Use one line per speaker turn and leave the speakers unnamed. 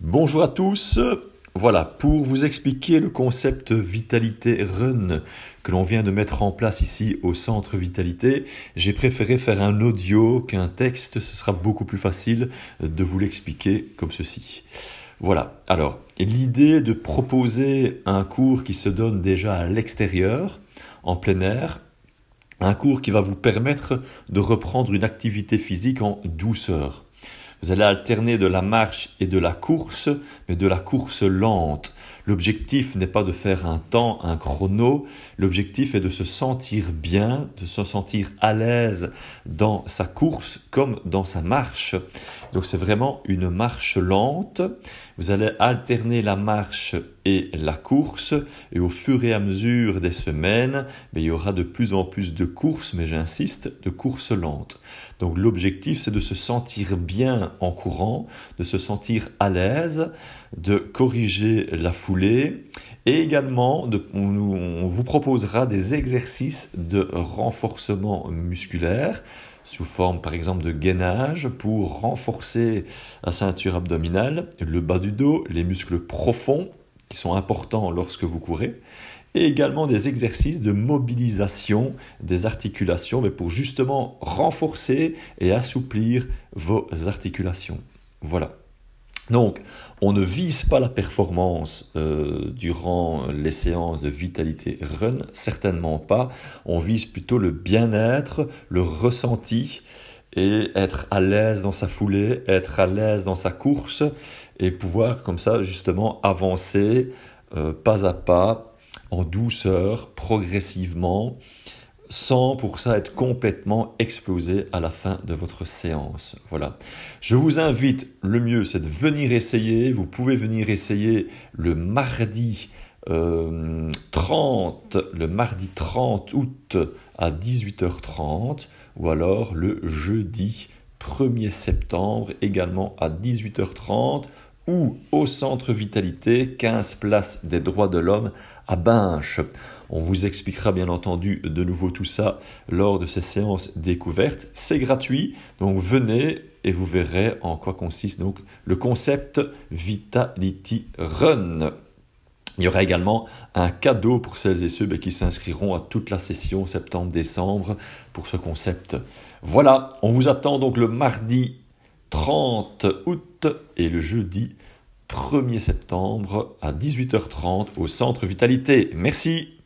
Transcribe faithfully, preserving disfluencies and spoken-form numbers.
Bonjour à tous, voilà, pour vous expliquer le concept Vitalité Run que l'on vient de mettre en place ici au Centre Vitalité, j'ai préféré faire un audio qu'un texte, ce sera beaucoup plus facile de vous l'expliquer comme ceci. Voilà, alors, l'idée de proposer un cours qui se donne déjà à l'extérieur, en plein air, un cours qui va vous permettre de reprendre une activité physique en douceur. Vous allez alterner de la marche et de la course, mais de la course lente. L'objectif n'est pas de faire un temps, un chrono. L'objectif est de se sentir bien, de se sentir à l'aise dans sa course comme dans sa marche. Donc c'est vraiment une marche lente. Vous allez alterner la marche et la course. Et au fur et à mesure des semaines, il y aura de plus en plus de courses, mais j'insiste, de courses lentes. Donc l'objectif, c'est de se sentir bien en courant, de se sentir à l'aise, de corriger la foulée et également de, on, on vous proposera des exercices de renforcement musculaire sous forme par exemple de gainage pour renforcer la ceinture abdominale, le bas du dos, les muscles profonds qui sont importants lorsque vous courez, et également des exercices de mobilisation des articulations, mais pour justement renforcer et assouplir vos articulations. Voilà. Donc, on ne vise pas la performance euh, durant les séances de Vitalité Run, certainement pas. On vise plutôt le bien-être, le ressenti et être à l'aise dans sa foulée, être à l'aise dans sa course et pouvoir comme ça justement avancer euh, pas à pas, en douceur, progressivement, sans pour ça être complètement explosé à la fin de votre séance. Voilà. Je vous invite, le mieux c'est de venir essayer. Vous pouvez venir essayer le mardi euh, trente, le mardi trente août à dix-huit heures trente ou alors le jeudi premier septembre également à dix-huit heures trente ou au Centre Vitalité, quinze place des droits de l'homme à Binche. On vous expliquera bien entendu de nouveau tout ça lors de ces séances découvertes. C'est gratuit, donc venez et vous verrez en quoi consiste donc le concept Vitality Run. Il y aura également un cadeau pour celles et ceux qui s'inscriront à toute la session septembre-décembre pour ce concept. Voilà, on vous attend donc le mardi trente août et le jeudi premier septembre à dix-huit heures trente au Centre Vitalité. Merci.